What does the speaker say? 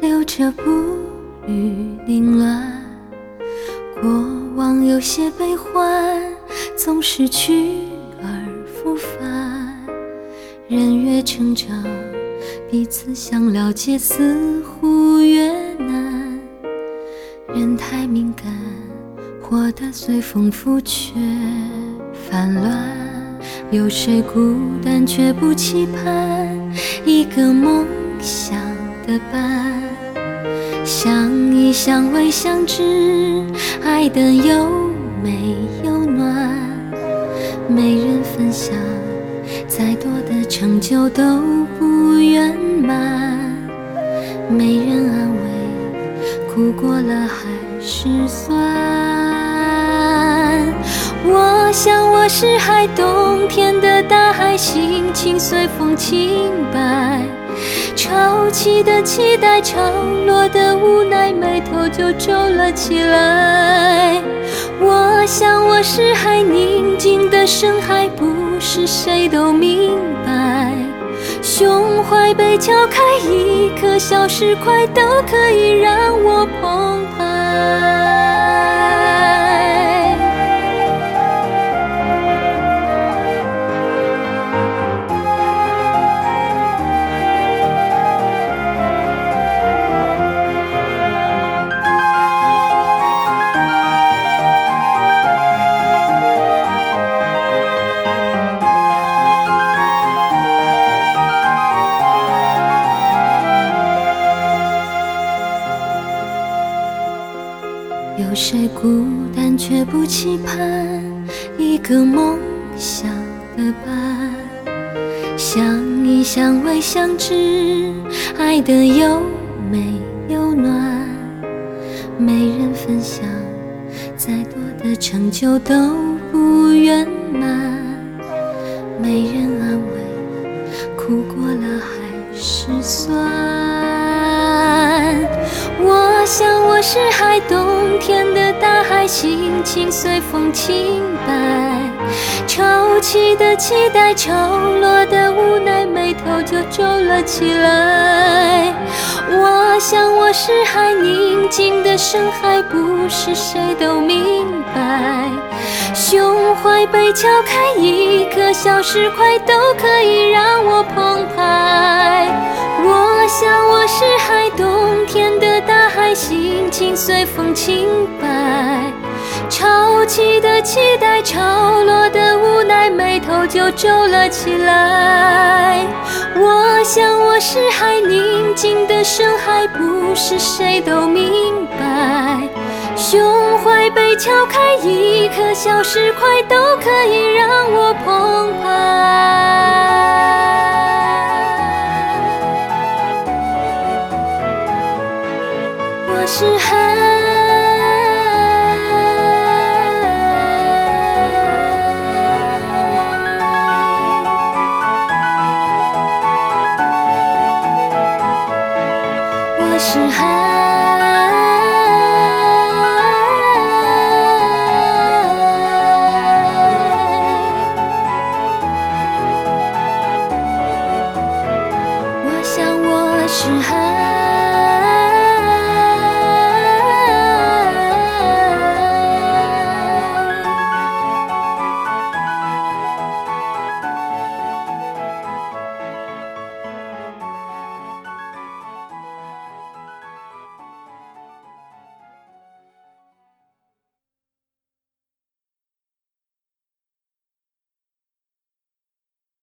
留着步履凌乱，过往有些悲欢，总是去而复返。人越成长，彼此想了解似乎越难。人太敏感，活得随风拂却烦乱。有谁孤单却不期盼一个梦想的伴？相依相偎相知，爱得又美又暖。没人分享，再多的成就都不圆满。没人安慰，哭过了还是酸。我想我是海，冬天的大海，心情随风轻摆。潮起的期待，潮落的无奈，眉头就皱了起来。我想我是海，宁静的深海，不是谁都明白。胸怀被敲开，一颗小石块都可以让我澎湃。有谁孤单却不期盼一个梦想的伴？相依相偎相知，爱得又美又暖。没人分享，再多的成就都不圆满。没人安慰，哭过了还是酸。我想我是海，冬天的大海，心情随风轻摆。潮起的期待，潮落的无奈，眉头就皱了起来。我想我是海，宁静的深海，不是谁都明白。胸怀被敲开，一颗小石块都可以让我澎湃。我想我是海，冬天的大海，心情随风轻摆。潮起的期待，潮落的无奈，眉头就皱了起来。我想我是海，宁静的深海，不是谁都明白。胸怀被敲开，一颗小石块都可以让我澎湃。我是海，我是海。我想我是海。